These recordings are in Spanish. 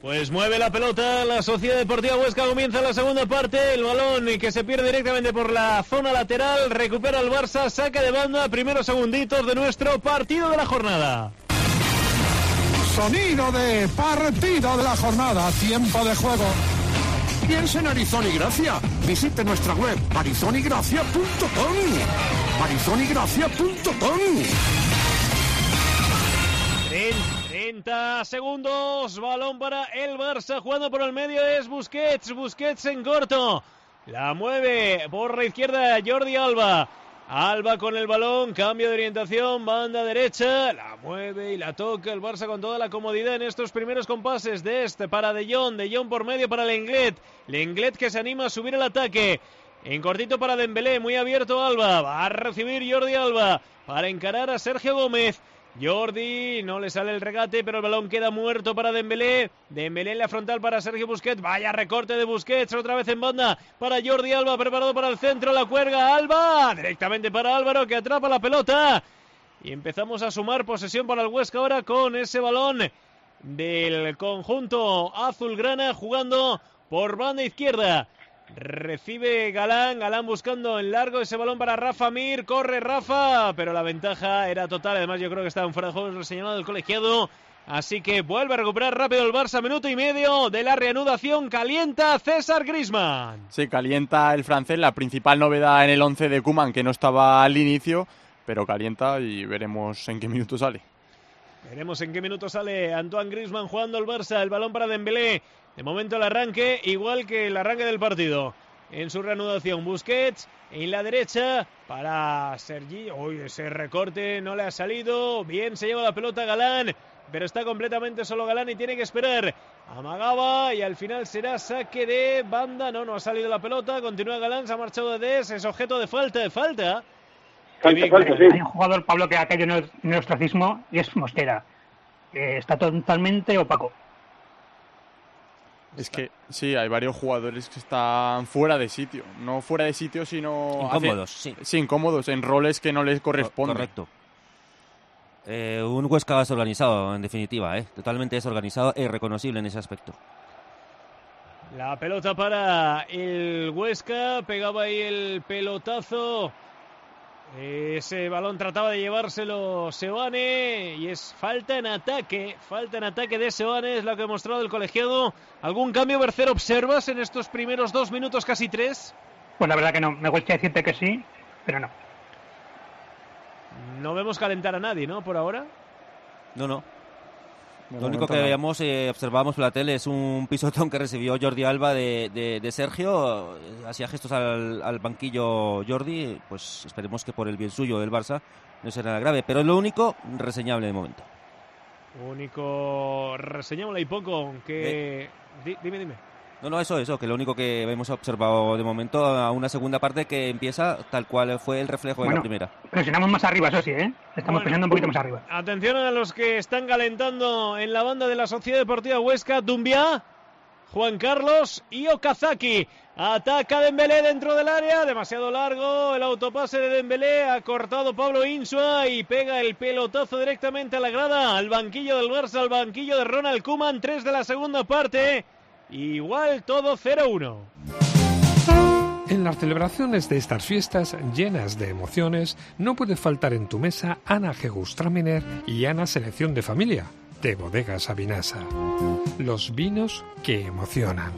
Pues mueve la pelota, la Sociedad Deportiva Huesca comienza la segunda parte, el balón que se pierde directamente por la zona lateral, recupera el Barça, saca de banda, primeros segunditos de nuestro partido de la jornada. Sonido de partido de la jornada, tiempo de juego. Piensa en Arizona y Gracia. Visite nuestra web arizonigracia.com. arizonigracia.com. 30 segundos, balón para el Barça, jugando por el medio es Busquets en corto, la mueve por la izquierda Jordi Alba con el balón, cambio de orientación, banda derecha, la mueve y la toca el Barça con toda la comodidad en estos primeros compases de para De Jong por medio para Lenglet que se anima a subir el ataque, en cortito para Dembélé, muy abierto Alba, va a recibir Jordi Alba para encarar a Sergio Gómez. Jordi, no le sale el regate, pero el balón queda muerto para Dembélé en la frontal para Sergio Busquets, vaya recorte de Busquets, otra vez en banda para Jordi Alba, preparado para el centro, la cuelga Alba, directamente para Álvaro que atrapa la pelota, y empezamos a sumar posesión para el Huesca ahora con ese balón del conjunto azulgrana, jugando por banda izquierda. Recibe Galán buscando en largo ese balón para Rafa Mir, corre Rafa, pero la ventaja era total, además yo creo que estaba en fuera de juego señalado el colegiado, así que vuelve a recuperar rápido el Barça, minuto y medio de la reanudación, calienta César Griezmann. Sí, calienta el francés, la principal novedad en el 11 de Koeman, que no estaba al inicio, pero calienta y veremos en qué minuto sale. Veremos en qué minuto sale Antoine Griezmann jugando el Barça, el balón para Dembélé. De momento el arranque, igual que el arranque del partido. En su reanudación, Busquets en la derecha para Sergi. Ese recorte no le ha salido. Bien, se lleva la pelota Galán, pero está completamente solo Galán y tiene que esperar. Amagaba y al final será saque de banda. No ha salido la pelota. Continúa Galán, se ha marchado de Des. Es objeto de falta. Falta, sí. Hay un jugador, Pablo, que ha caído en el ostracismo y es Mosquera. Está totalmente opaco. Es que sí, hay varios jugadores que están fuera de sitio. No fuera de sitio, sino... Incómodos, Sí, incómodos, en roles que no les corresponden. Correcto. Un Huesca desorganizado, en definitiva, totalmente desorganizado e irreconocible en ese aspecto. La pelota para el Huesca, pegaba ahí el pelotazo. Ese balón trataba de llevárselo Seoane y es falta en ataque de Seoane, es lo que ha mostrado el colegiado. ¿Algún cambio, Bercer, observas en estos primeros 2 minutos, casi 3? Pues la verdad que no, me gusta decirte que sí, pero no. No vemos calentar a nadie, ¿no? Por ahora. No. Lo único que veíamos, observábamos por la tele, es un pisotón que recibió Jordi Alba de Sergio. Hacía gestos al banquillo Jordi. Pues esperemos que por el bien suyo del Barça no será nada grave. Pero es lo único reseñable de momento. Único reseñable y poco. Que... Dime. No, eso, que lo único que hemos observado de momento, a una segunda parte que empieza tal cual fue el reflejo de la primera. Presionamos más arriba, eso sí, Estamos presionando un poquito más arriba. Atención a los que están calentando en la banda de la Sociedad Deportiva Huesca, Doumbia, Juan Carlos y Okazaki. Ataca Dembélé dentro del área, demasiado largo el autopase de Dembélé, ha cortado Pablo Insua y pega el pelotazo directamente a la grada, al banquillo del Barça, al banquillo de Ronald Koeman. 3 de la segunda parte. Igual todo 0-1. En las celebraciones de estas fiestas llenas de emociones, no puede faltar en tu mesa Ana Gewürztraminer y Ana Selección de Familia, de Bodegas Avinasa. Los vinos que emocionan.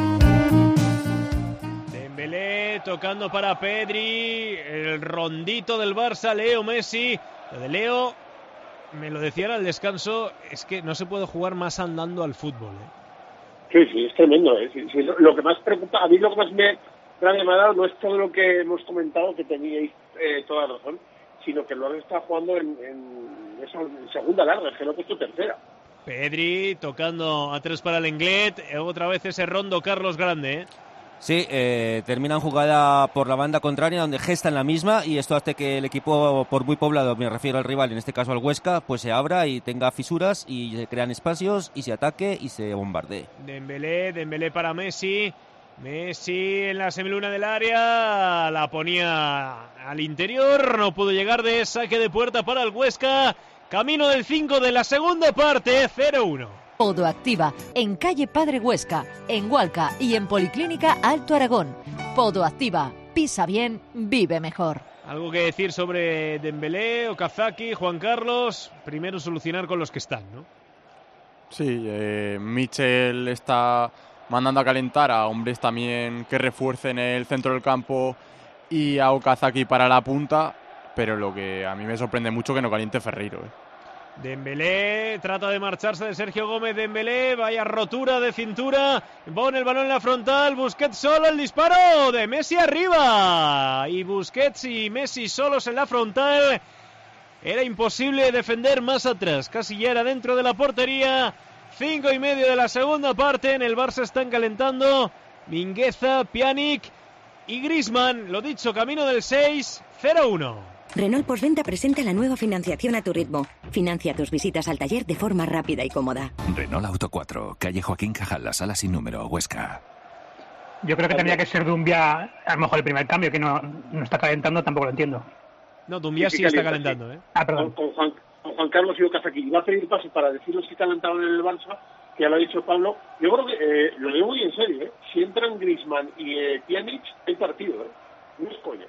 Dembélé tocando para Pedri, el rondito del Barça, Leo Messi. Lo de Leo, me lo decían al descanso, es que no se puede jugar más andando al fútbol, Sí, es tremendo. Sí, lo que más preocupa, a mí lo que más me ha llamado no es todo lo que hemos comentado, que teníais toda razón, sino que lo han estado jugando en segunda larga, es que no ha puesto tercera. Pedri tocando a 3 para Lenglet, otra vez ese rondo Carlos Grande, Sí, terminan jugada por la banda contraria donde gestan la misma y esto hace que el equipo, por muy poblado, me refiero al rival, en este caso al Huesca, pues se abra y tenga fisuras y se crean espacios y se ataque y se bombardee. Dembélé para Messi en la semiluna del área, la ponía al interior, no pudo llegar, de saque de puerta para el Huesca, camino del 5 de la segunda parte, 0-1. Podoactiva, en calle Padre Huesca, en Hualca y en Policlínica Alto Aragón. Podoactiva, pisa bien, vive mejor. Algo que decir sobre Dembélé, Okazaki, Juan Carlos. Primero solucionar con los que están, ¿no? Sí, Michel está mandando a calentar a hombres también que refuercen el centro del campo y a Okazaki para la punta, pero lo que a mí me sorprende mucho que no caliente Ferreiro. Dembélé trata de marcharse de Sergio Gómez. Dembélé, vaya rotura de cintura, pone el balón en la frontal, Busquets solo, el disparo de Messi arriba, y Busquets y Messi solos en la frontal. Era imposible defender más atrás, casi ya era dentro de la portería. 5:30 de la segunda parte. En el Barça están calentando Mingueza, Pjanic y Griezmann. Lo dicho, camino del 6, 0-1. Renault Postventa presenta la nueva financiación a tu ritmo. Financia tus visitas al taller de forma rápida y cómoda. Renault Auto 4, calle Joaquín Cajal, la sala sin número, Huesca. Yo creo que tendría que ser Dumbia, a lo mejor el primer cambio, que no está calentando, tampoco lo entiendo. No, Dumbia sí está calentando, ¿eh? Ah, perdón. Con Juan Carlos y Okazaki. Iba a pedir paso para decir los que calentaron en el Barça, que ya lo ha dicho Pablo. Yo creo que lo digo muy en serio, ¿eh? Si entran Griezmann y Pjanic, hay partido, ¿eh? No es coña.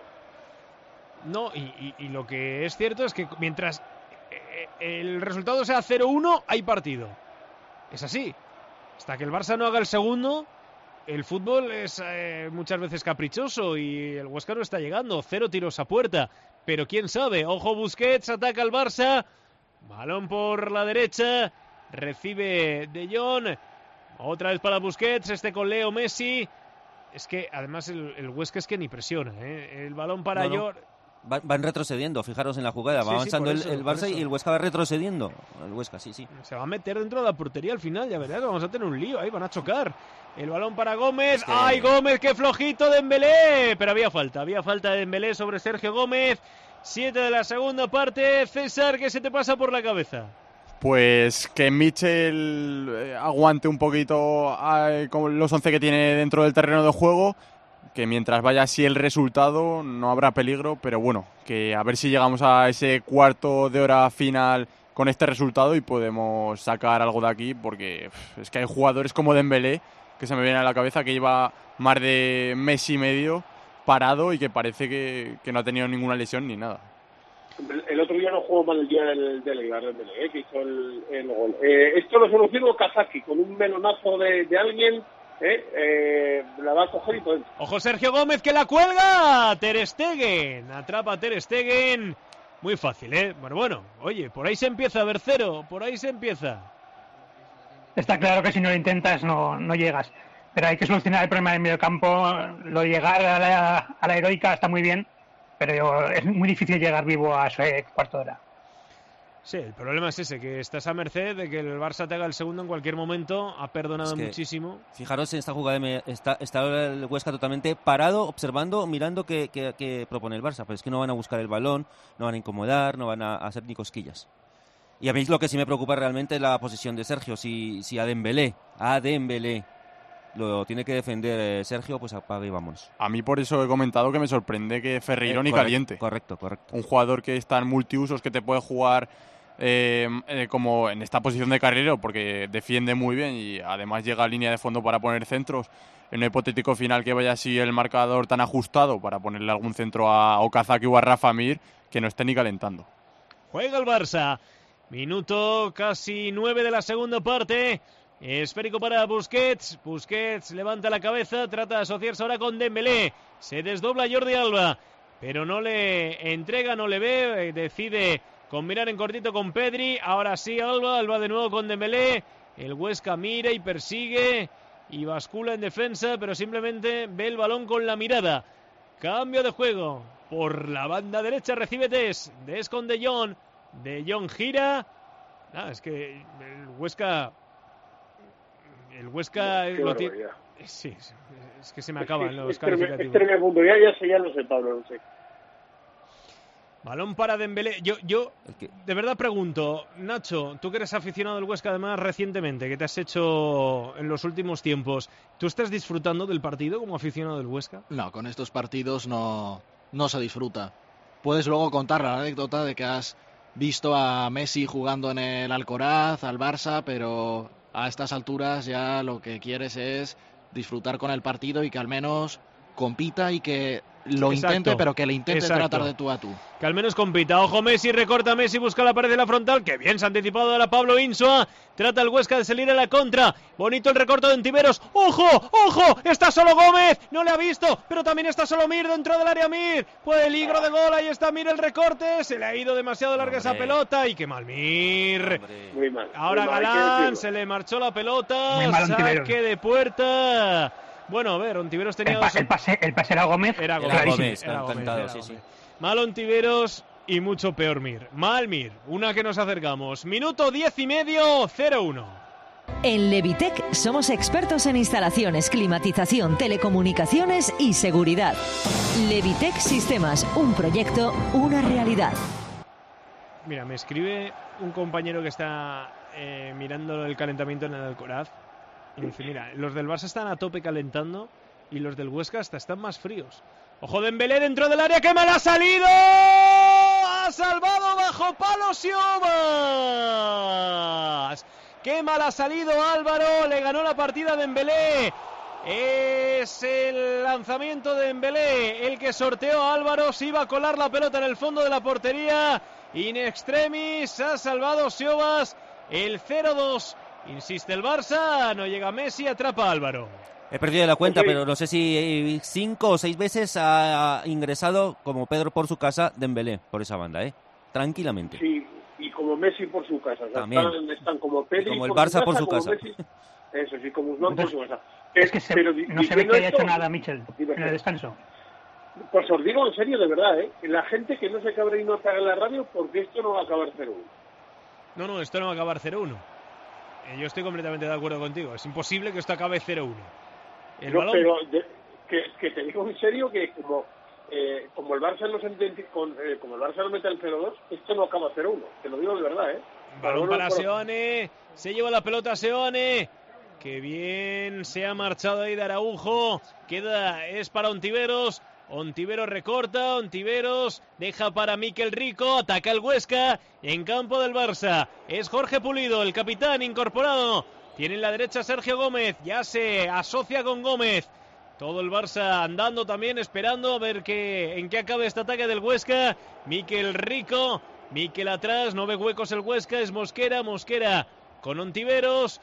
No, y lo que es cierto es que mientras el resultado sea 0-1, hay partido. Es así. Hasta que el Barça no haga el segundo, el fútbol es muchas veces caprichoso y el Huesca no está llegando. 0 tiros a puerta. Pero quién sabe. Ojo, Busquets, ataca al Barça. Balón por la derecha. Recibe De Jong. Otra vez para Busquets, con Leo Messi. Es que además el Huesca es que ni presiona, ¿eh? El balón para Jordi. Van retrocediendo, fijaros en la jugada, va avanzando el Barça y el Huesca va retrocediendo. El Huesca, sí. Se va a meter dentro de la portería al final, ya verás, vamos a tener un lío ahí, van a chocar. El balón para Gómez, ¡ay, Gómez, qué flojito Dembélé! Pero había falta de Dembélé sobre Sergio Gómez. 7 de la segunda parte. César, ¿qué se te pasa por la cabeza? Pues que Michel aguante un poquito con los 11 que tiene dentro del terreno de juego, que mientras vaya así el resultado no habrá peligro, pero bueno, que a ver si llegamos a ese cuarto de hora final con este resultado y podemos sacar algo de aquí, porque es que hay jugadores como Dembélé, que se me viene a la cabeza, que lleva más de mes y medio parado y que parece que no ha tenido ninguna lesión ni nada. El otro día no jugó mal el día del Eibar, que hizo el gol. Esto lo solucionó Okazaki con un melonazo de alguien. La va a coger y todo. Ojo, Sergio Gómez, que la cuelga. Ter Stegen, atrapa a Ter Stegen. Muy fácil, ¿eh? Bueno, oye, por ahí se empieza a ver 0, por ahí se empieza. Está claro que si no lo intentas no llegas, pero hay que solucionar el problema del medio campo. Lo de llegar a la heroica está muy bien, pero es muy difícil llegar vivo a ese cuarto de hora. Sí, el problema es ese, que estás a merced de que el Barça te haga el segundo en cualquier momento. Ha perdonado muchísimo. Fijaros en esta jugada, está el Huesca totalmente parado, observando, mirando qué propone el Barça. Pero es que no van a buscar el balón, no van a incomodar, no van a hacer ni cosquillas. Y a mí lo que sí me preocupa realmente es la posición de Sergio. Si a Dembélé lo tiene que defender Sergio, pues apague y vámonos. A mí por eso he comentado que me sorprende que Ferreiro ni caliente. Correcto. Un jugador que está en multiusos, que te puede jugar como en esta posición de carrilero, porque defiende muy bien y además llega a línea de fondo para poner centros. En un hipotético final que vaya así el marcador tan ajustado para ponerle algún centro a Okazaki o a Rafa Mir, que no esté ni calentando. Juega el Barça. Minuto casi 9 de la segunda parte. Esférico para Busquets. Busquets levanta la cabeza, trata de asociarse ahora con Dembélé. Se desdobla Jordi Alba, pero no le entrega, no le ve. Decide combinar en cortito con Pedri. Ahora sí Alba de nuevo con Dembélé. El Huesca mira y persigue y bascula en defensa, pero simplemente ve el balón con la mirada. Cambio de juego. Por la banda derecha recibe Des con De Jong. De Jong gira. Es que el Huesca lo tiene. Sí, es que se me acaban los calificativos. Es tremendo, ya no sé, Pablo, no sé. Balón para Dembélé. Yo de verdad pregunto, Nacho, tú que eres aficionado del Huesca además recientemente, que te has hecho en los últimos tiempos, ¿tú estás disfrutando del partido como aficionado del Huesca? No, con estos partidos no se disfruta. Puedes luego contar la anécdota de que has visto a Messi jugando en el Alcoraz, al Barça, pero a estas alturas ya lo que quieres es disfrutar con el partido y que al menos compita y que lo intente, pero que le intente tratar de tú a tú. Que al menos compita. Ojo, Messi, recorta Messi, busca la pared de la frontal. Que bien se ha anticipado ahora Pablo Insua. Trata el Huesca de salir a la contra. Bonito el recorte de Ontiveros. ¡Ojo! ¡Ojo! Está solo Gómez. No le ha visto, pero también está solo Mir dentro del área. Mir. Peligro de gol. Ahí está Mir el recorte. Se le ha ido demasiado larga esa pelota. Y qué mal Mir. Muy mal. Ahora muy mal, Galán. Se le marchó la pelota. Saque de puerta. Bueno, a ver, Ontiveros tenía el pase era Gómez. Era Gómez. Mal Ontiveros y mucho peor Mir. Mal Mir. Una que nos acercamos. Minuto 10 y medio, 0-1. En Levitec somos expertos en instalaciones, climatización, telecomunicaciones y seguridad. Levitec Sistemas, un proyecto, una realidad. Mira, me escribe un compañero que está mirando el calentamiento en el Alcoraz. Y dice, mira, los del Barça están a tope calentando y los del Huesca hasta están más fríos. Ojo, Dembélé dentro del área, ¡qué mal ha salido! ¡Ha salvado bajo palo Siobas! ¡Qué mal ha salido Álvaro! Le ganó la partida a Dembélé. Es el lanzamiento de Dembélé el que sorteó a Álvaro. Se iba a colar la pelota en el fondo de la portería. In extremis ha salvado Siobas el 0-2. Insiste el Barça, no llega Messi, atrapa a Álvaro. He perdido la cuenta, pero no sé si 5 o 6 veces ha ingresado como Pedro por su casa Dembélé por esa banda, tranquilamente. Sí, y como Messi por su casa. O sea, están como Pedri como el Barça por su casa. Messi, eso sí, como Usman por su casa. Es que no se ve que haya hecho nada Michel en el descanso. Pues os digo en serio, de verdad, la gente que no se cabre y no apague la radio porque esto no va a acabar 0-1. No, esto no va a acabar 0-1. Yo estoy completamente de acuerdo contigo. Es imposible que esto acabe 0-1. Balón... Pero que te digo en serio que como el Barça como el Barça no mete el 0-2, esto no acaba 0-1. Te lo digo de verdad, Balón para Seoane. Se lleva la pelota Seoane. Que bien se ha marchado ahí de Araujo. Es para Ontiveros. Ontiveros recorta, Ontiveros deja para Mikel Rico, ataca el Huesca en campo del Barça. Es Jorge Pulido, el capitán incorporado. Tiene en la derecha Sergio Gómez, ya se asocia con Gómez. Todo el Barça andando también, esperando a ver en qué acabe este ataque del Huesca. Mikel Rico, Mikel atrás, no ve huecos el Huesca, es Mosquera con Ontiveros.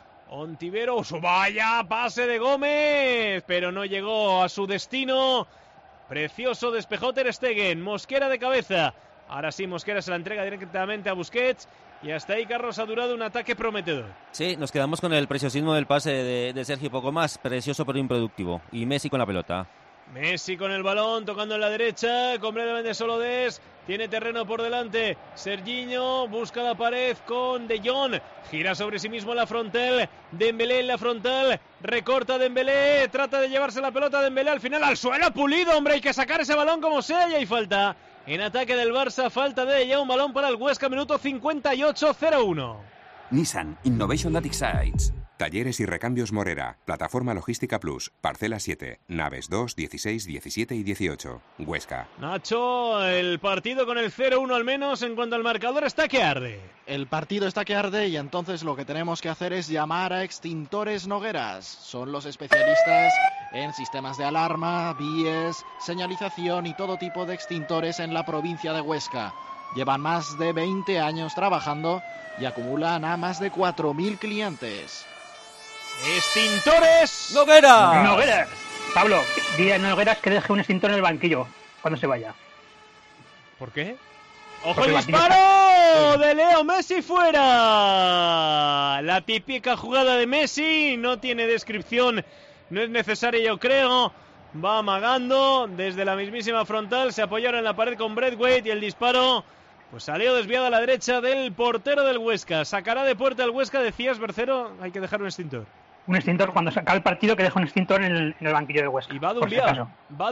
Vaya pase de Gómez, pero no llegó a su destino. Precioso despejó Ter Stegen, Mosquera de cabeza. Ahora sí, Mosquera se la entrega directamente a Busquets. Y hasta ahí Carlos ha durado un ataque prometedor. Sí, nos quedamos con el preciosismo del pase de Sergio, poco más. Precioso pero improductivo. Y Messi con la pelota. Messi con el balón, tocando en la derecha, completamente solo tiene terreno por delante. Serginho busca la pared con De Jong, gira sobre sí mismo la frontal. Dembélé en la frontal, recorta Dembélé, trata de llevarse la pelota Dembélé al final al suelo. Pulido, hombre, hay que sacar ese balón como sea y hay falta. En ataque del Barça, falta de ella, un balón para el Huesca, minuto 58, 0-1. Nissan Innovation That Excites. Talleres y recambios Morera. Plataforma Logística Plus. Parcela 7. Naves 2, 16, 17 y 18. Huesca. Nacho, el partido con el 0-1 al menos en cuanto al marcador está que arde. El partido está que arde y entonces lo que tenemos que hacer es llamar a Extintores Nogueras. Son los especialistas en sistemas de alarma, vías, señalización y todo tipo de extintores en la provincia de Huesca. Llevan más de 20 años trabajando y acumulan a más de 4.000 clientes. ¡Extintores Nogueras! Pablo, dile a Nogueras que deje un extintor en el banquillo cuando se vaya. ¿Por qué? ¡Ojo el disparo de Leo Messi fuera! La típica jugada de Messi, no tiene descripción, no es necesaria yo creo. Va amagando desde la mismísima frontal, se apoyaron en la pared con Braithwaite y el disparo pues salió desviado a la derecha del portero del Huesca. Sacará de puerta el Huesca, decías, Bercero, hay que dejar un extintor. Un extintor, cuando se acabe el partido, que deje un extintor en el banquillo de Huesca. Y va de un día.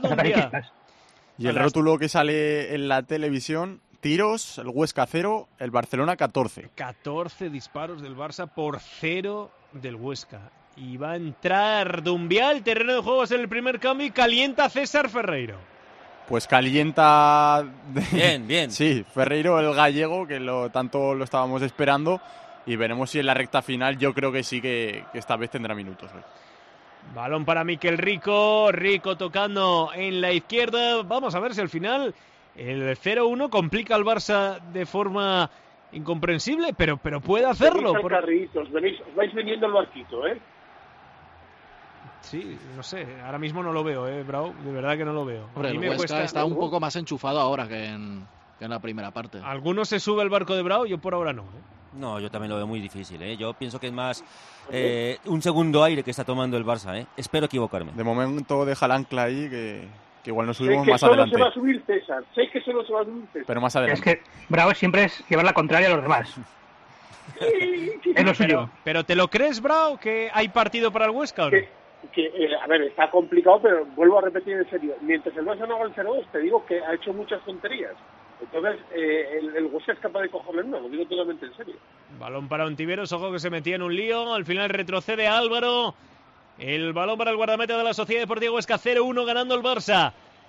Y el rótulo que sale en la televisión, tiros, el Huesca 0, el Barcelona 14. 14 disparos del Barça por 0 del Huesca. Y va a entrar Dumbial, terreno de juego, es el primer cambio y calienta César Ferreiro. Pues calienta... Bien. Sí, Ferreiro, el gallego, que tanto lo estábamos esperando. y veremos si en la recta final yo creo que sí que esta vez tendrá minutos hoy. Balón para Mikel Rico, Rico tocando en la izquierda. Vamos a ver si al final el 0-1 complica al Barça de forma incomprensible, pero puede hacerlo. Os vais viniendo el barquito, ¿eh? Sí, no sé, ahora mismo no lo veo, Bravo, de verdad que no lo veo. Hombre, el Huesca está un poco más enchufado ahora que en la primera parte. ¿Alguno se sube al barco de Bravo? Yo por ahora no, No, yo también lo veo muy difícil, Yo pienso que es más un segundo aire que está tomando el Barça, Espero equivocarme. De momento deja el ancla ahí, que igual nos subimos más Sé que adelante. solo se va a subir César, Pero más adelante. Es que Bravo siempre es llevar la contraria a los demás. Es lo suyo. Pero ¿te lo crees, Bravo, que hay partido para el Huesca o no? A ver, está complicado, pero vuelvo a repetir en serio. Mientras el Barça no haga el 0-2, te digo que ha hecho muchas tonterías. Entonces, el Huesca es capaz de cogerle una, lo digo totalmente en serio. Balón para Ontiveros, ojo que se metía en un lío. Al final retrocede Álvaro. El balón para el guardameta de la Sociedad Deportiva Huesca, 0-1 ganando el Barça.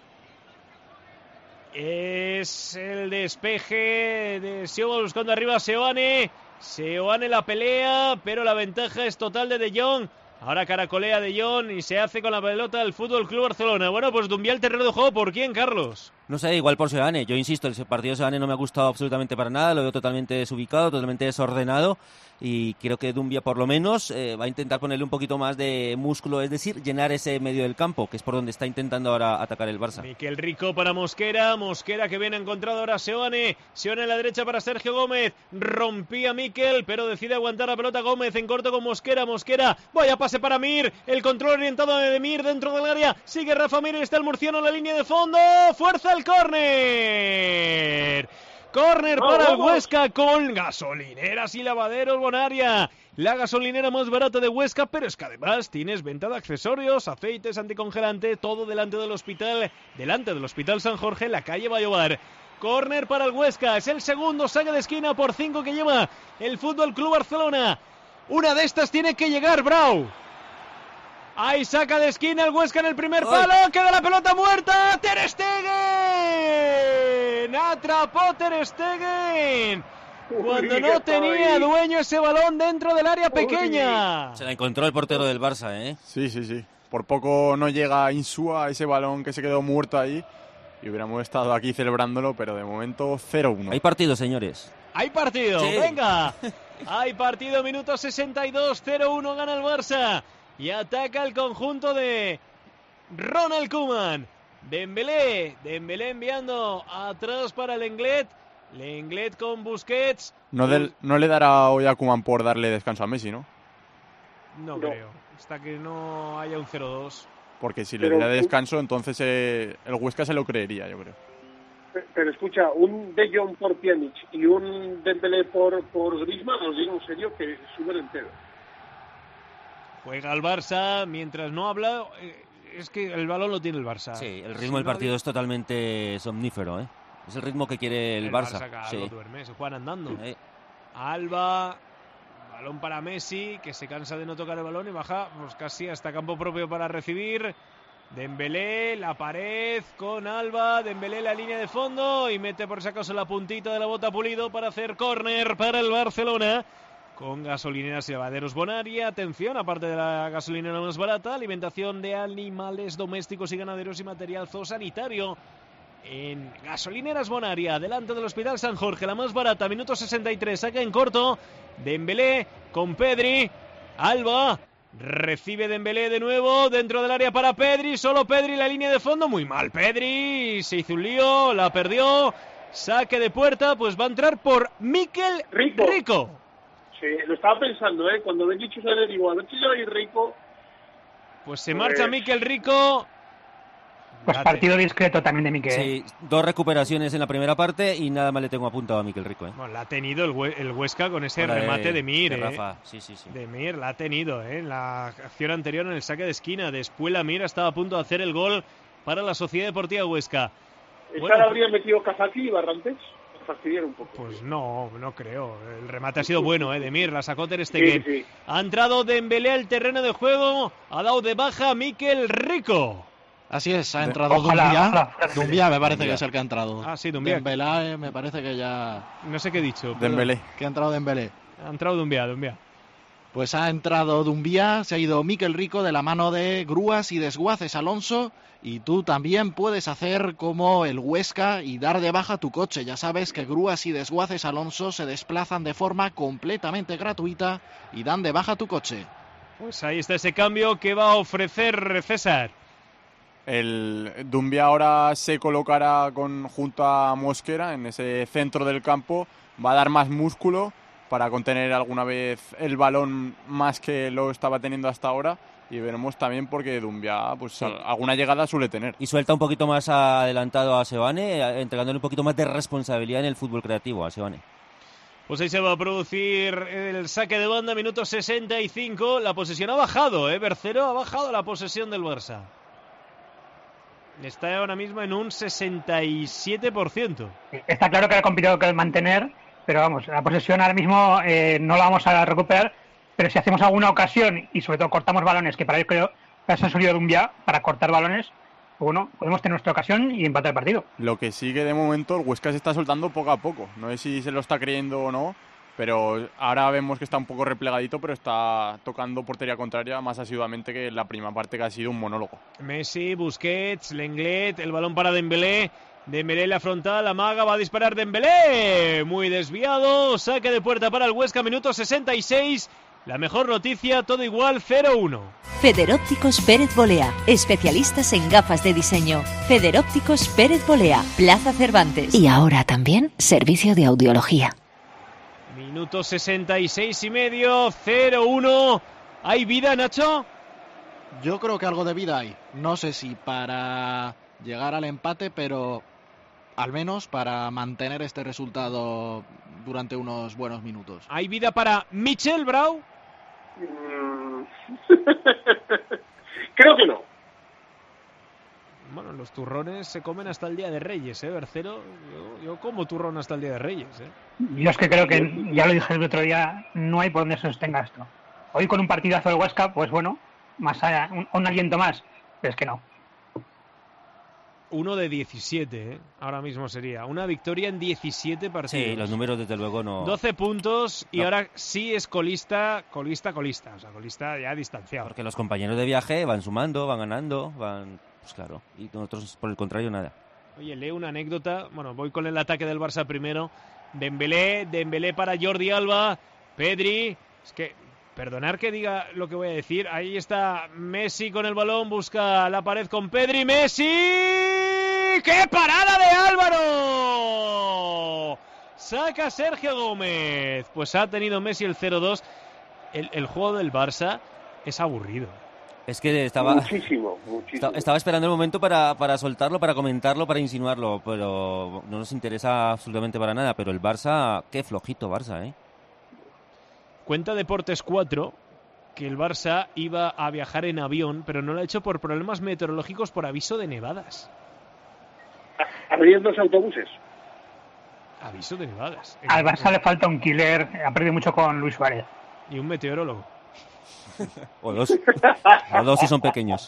Es el despeje de Seoane buscando arriba a Seoane. Seoane la pelea, pero la ventaja es total de De Jong. Ahora caracolea De Jong y se hace con la pelota el Fútbol Club Barcelona. Bueno, pues Dumbiá el terreno de juego, ¿por quién, Carlos? No sé, igual por Seoane. Yo insisto, el partido de Seoane no me ha gustado absolutamente para nada. Lo veo totalmente desubicado, totalmente desordenado. Y creo que Dumbiá, por lo menos, va a intentar ponerle un poquito más de músculo, es decir, llenar ese medio del campo, que es por donde está intentando ahora atacar el Barça. Mikel Rico para Mosquera. Mosquera que viene encontrado ahora Seoane. Seoane a la derecha para Sergio Gómez. Rompía Mikel, pero decide aguantar la pelota Gómez en corto con Mosquera. Mosquera, vaya pase para Mir. El control orientado de Mir dentro del área. Sigue Rafa Mir, está el murciano en la línea de fondo. ¡Fuerza el córner! Córner para el Huesca con gasolineras y lavaderos Bonaria. La gasolinera más barata de Huesca, pero es que además tienes venta de accesorios, aceites, anticongelante, todo delante del Hospital San Jorge, en la calle Vallobar. Córner para el Huesca, es el segundo saque de esquina por 5 que lleva el Fútbol Club Barcelona. Una de estas tiene que llegar, Brau. Ahí saca de esquina el Huesca en el primer palo. Queda la pelota muerta. Ter Stegen. Atrapó Ter Stegen. Cuando no tenía dueño ese balón dentro del área pequeña. Se la encontró el portero del Barça, Sí. Por poco no llega Insúa a ese balón que se quedó muerto ahí. Y hubiéramos estado aquí celebrándolo, pero de momento 0-1. Hay partido, señores. Hay partido, sí. Venga. Hay partido, minuto 62, 0-1 gana el Barça. Y ataca el conjunto de Ronald Koeman. Dembélé enviando atrás para Lenglet. Lenglet con Busquets. No le dará hoy a Koeman por darle descanso a Messi, ¿no? No creo. Hasta que no haya un 0-2. Porque si le diera descanso, entonces el Huesca se lo creería, yo creo. Pero escucha, un De Jong por Pjanic y un Dembélé por Griezmann, os digo en serio que suben entero. Juega el Barça, mientras no habla, es que el balón lo tiene el Barça. Sí, el ritmo del partido es totalmente somnífero, Es el ritmo que quiere el Barça. Lo duerme, se juegan andando. Alba, balón para Messi, que se cansa de no tocar el balón y baja pues casi hasta campo propio para recibir. Dembélé, la pared con Alba, Dembélé la línea de fondo y mete por si acaso la puntita de la bota Pulido para hacer córner para el Barcelona. Con gasolineras y lavaderos Bonaria. Atención, aparte de la gasolinera más barata, alimentación de animales domésticos y ganaderos y material zoosanitario. En gasolineras Bonaria, delante del Hospital San Jorge, la más barata, minuto 63, saca en corto. Dembélé con Pedri. Alba recibe Dembélé de nuevo, dentro del área para Pedri. Solo Pedri, la línea de fondo, muy mal Pedri. Se hizo un lío, la perdió. Saque de puerta, pues va a entrar por Mikel Rico. Sí, lo estaba pensando, cuando me he dicho eso, digo, a ver si yo hay Rico. Pues se marcha Mikel Rico. Pues partido discreto también de Mikel. Sí, 2 recuperaciones en la primera parte y nada más le tengo apuntado a Mikel Rico. Bueno, la ha tenido el Huesca con ese remate de Mir. De Rafa. Sí. De Mir, la ha tenido, en la acción anterior en el saque de esquina. Después la Mir estaba a punto de hacer el gol para la Sociedad Deportiva Huesca. ¿Esta la habría metido Kazaki y Barrantes? Fastidiar un poco. Pues no creo. El remate ha sido bueno, de Mir, la sacó Ter Stegen. Sí. Ha entrado Dembélé al terreno de juego, ha dado de baja Mikel Rico. Así es, ha entrado Dumbiá. Dumbiá me parece que es el que ha entrado. Ah, sí, Dumbiá. Dembélé me parece que ya... No sé qué he dicho. Dembélé. Que ha entrado Dembélé. Ha entrado Doumbia. Pues ha entrado Doumbia, se ha ido Mikel Rico de la mano de Grúas y Desguaces Alonso, y tú también puedes hacer como el Huesca y dar de baja tu coche. Ya sabes que Grúas y Desguaces Alonso se desplazan de forma completamente gratuita y dan de baja tu coche. Pues ahí está ese cambio que va a ofrecer César. El Doumbia ahora se colocará junto a Mosquera en ese centro del campo, va a dar más músculo para contener alguna vez el balón más que lo estaba teniendo hasta ahora, y veremos también porque Doumbia pues sí, alguna llegada suele tener. Y suelta un poquito más adelantado a Seoane, entregándole un poquito más de responsabilidad en el fútbol creativo a Seoane. Pues ahí se va a producir el saque de banda, minuto 65. La posesión ha bajado, Bercero ha bajado la posesión del Barça. Está ahora mismo en un 67%. Está claro que ha complicado que mantener, pero vamos, la posesión ahora mismo no la vamos a recuperar, pero si hacemos alguna ocasión y sobre todo cortamos balones, que para ello creo que ha salido de un vía para cortar balones, bueno, podemos tener nuestra ocasión y empatar el partido. Lo que sigue de momento, el Huesca se está soltando poco a poco. No sé si se lo está creyendo o no, pero ahora vemos que está un poco replegadito, pero está tocando portería contraria más asiduamente que en la primera parte, que ha sido un monólogo. Messi, Busquets, Lenglet, el balón para Dembélé. Dembélé la frontal, amaga, va a disparar Dembélé. Muy desviado, saque de puerta para el Huesca, minuto 66. La mejor noticia, todo igual, 0-1. Federópticos Pérez Bolea, especialistas en gafas de diseño. Federópticos Pérez Bolea, Plaza Cervantes. Y ahora también servicio de audiología. Minuto 66 y medio, 0-1. ¿Hay vida, Nacho? Yo creo que algo de vida hay. No sé si para llegar al empate, pero al menos para mantener este resultado durante unos buenos minutos. ¿Hay vida para Michel Brau? Creo que no. Bueno, los turrones se comen hasta el Día de Reyes, Bercero. Yo como turrón hasta el Día de Reyes, Yo es que creo que, ya lo dije el otro día, no hay por donde se sostenga esto. Hoy con un partidazo de Huesca, pues bueno, más allá, un aliento más, pero es que no. 1 de 17, ahora mismo sería. Una victoria en 17 partidos. Sí, los números desde luego no... 12 puntos y ahora sí es colista. O sea, colista ya distanciado. Porque los compañeros de viaje van sumando, van ganando, van... Pues claro, y nosotros por el contrario nada. Oye, leo una anécdota. Bueno, voy con el ataque del Barça primero. Dembélé para Jordi Alba. Pedri. Es que, perdonar que diga lo que voy a decir. Ahí está Messi con el balón. Busca la pared con Pedri. ¡Messi! ¡Qué parada de Álvaro! Saca Sergio Gómez. Pues ha tenido Messi el 0-2. El juego del Barça es aburrido. Es que estaba esperando el momento para soltarlo, para comentarlo, para insinuarlo, pero no nos interesa absolutamente para nada. Pero el Barça, qué flojito Barça, Cuenta Deportes 4 que el Barça iba a viajar en avión, pero no lo ha hecho por problemas meteorológicos, por aviso de nevadas. ¿Habrían 2 autobuses? Aviso de nevadas. Al Barça le falta un killer, ha perdido mucho con Luis Suárez. Y un meteorólogo. O dos si son pequeños.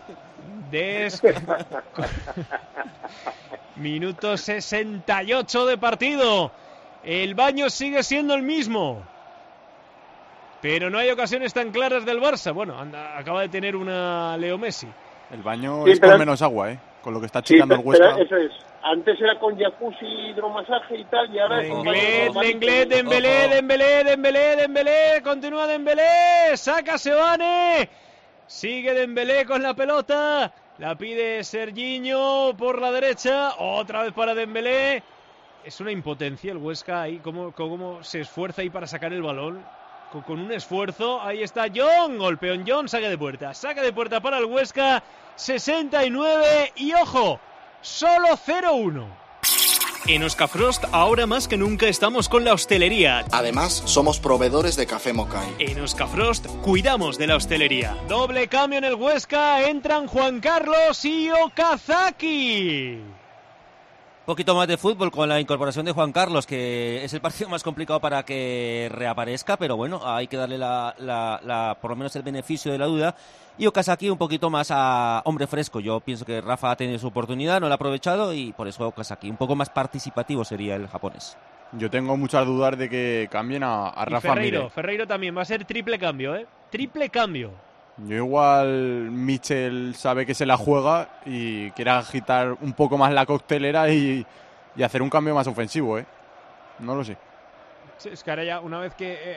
Minuto 68 de partido. El baño sigue siendo el mismo, pero no hay ocasiones tan claras del Barça. Bueno, acaba de tener una Leo Messi. El baño es con menos agua, con lo que está achicando el Huesca. Eso es. Antes era con jacuzzi, hidromasaje y tal, y ahora Lenglet, Dembélé, continúa Dembélé, saca Seoane, sigue Dembélé con la pelota, la pide Serginho por la derecha, otra vez para Dembélé. Es una impotencia el Huesca ahí, cómo se esfuerza ahí para sacar el balón, con un esfuerzo. Ahí está John, golpeón John, saque de puerta para el Huesca, 69 y ojo, solo 0-1. En Oscafrost ahora más que nunca estamos con la hostelería. Además, somos proveedores de café Mokai. En Oscafrost cuidamos de la hostelería. Doble cambio en el Huesca, entran Juan Carlos y Okazaki. Poquito más de fútbol con la incorporación de Juan Carlos, que es el partido más complicado para que reaparezca, pero bueno, hay que darle por lo menos el beneficio de la duda. Y Okazaki un poquito más a hombre fresco. Yo pienso que Rafa ha tenido su oportunidad, no la ha aprovechado y por eso Okazaki un poco más participativo sería el japonés. Yo tengo muchas dudas de que cambien a Rafa Mir. Ferreiro también, va a ser triple cambio, ¿eh? Triple cambio. Yo igual Mitchell sabe que se la juega y quiere agitar un poco más la coctelera y hacer un cambio más ofensivo, ¿eh? No lo sé. Sí, es que ahora ya una vez que...